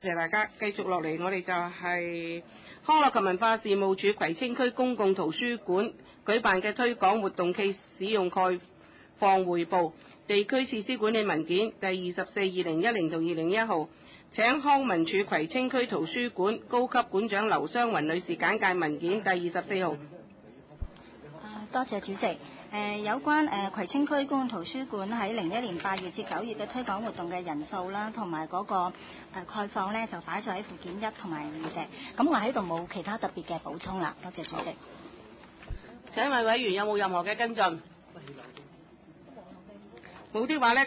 謝大家。繼續落嚟，我哋就係康樂及文化事務署葵青區公共圖書館舉辦嘅推廣活動暨使用概況匯報地區設施管理文件第24/2010到2021號，請康文署葵青區圖書館高級館長劉湘雲女士簡介文件第24號。 多謝主席。有關葵青區公共圖書館喺01年8月至9月嘅推廣活動嘅人數啦，同埋嗰個概況呢，就擺咗喺附件1同埋2嘅。咁我喺度冇其他特別嘅補充啦。多謝主席。 請問委員有冇任何嘅跟進？冇的話呢。